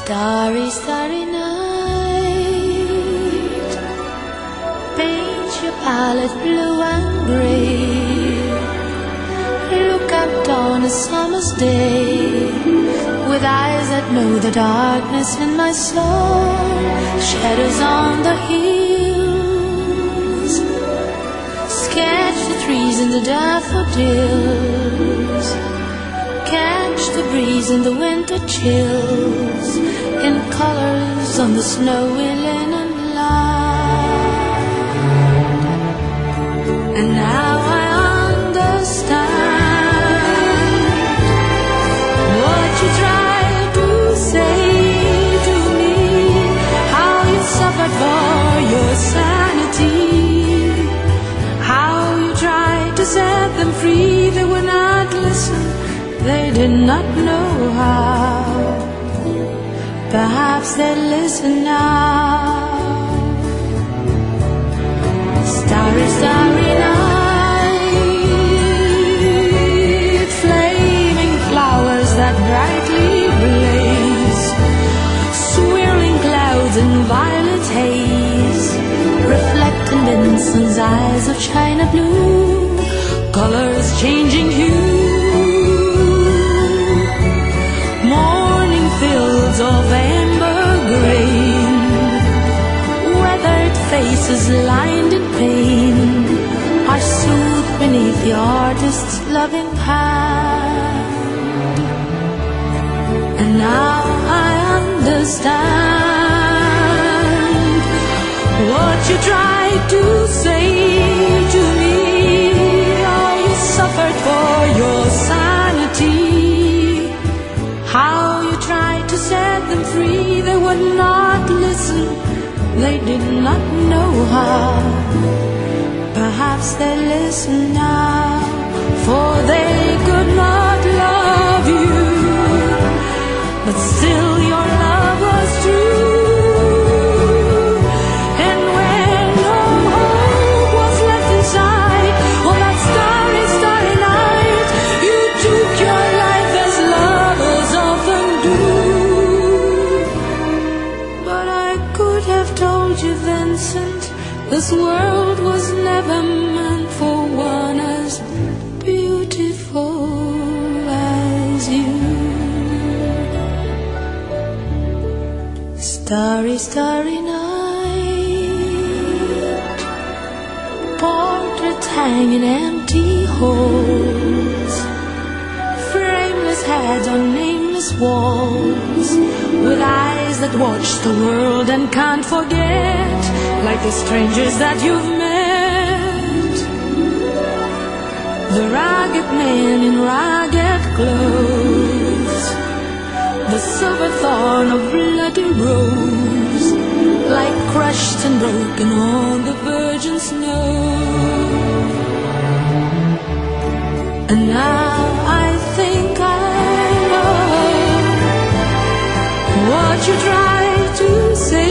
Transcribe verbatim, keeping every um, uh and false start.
Starry, starry night, paint your palette blue and grey. Look out on a summer's day with eyes that know the darkness in my soul. Shadows on the hills, sketch the trees and the daffodils. Catch the breeze and the winter chills in colors on the snowy linen line. And now I understand what you tried to say to me, how you suffered for your sanity, how you tried to set them free. They would not listen, they did not know how. Perhaps they'll listen now. Starry, starry night, flaming flowers that brightly blaze, swirling clouds in violet haze, reflect in Vincent's eyes of china blue, colors changing hue. Of amber grain, weathered faces lined in pain are soothed beneath the artist's loving hand. And now I understand what you tried to say to me, how you suffered for your sanity, how you tried to set them free. They would not listen, they did not know how. Perhaps they listen now, for they could not love you, but still your love was true. And when no hope was left inside on that starry, starry night, you took your life as lovers often do. But I could have told you, Vincent, this world was never meant for one as beautiful as you. Starry, starry night, portraits hang in empty halls, frameless heads on nameless walls, with eyes that watch the world and can't forget, like the strangers that you've met. The ragged men in ragged clothes, the silver thorn of bloody rose, like crushed and broken on the virgin snow. And now I think I know what you tried to say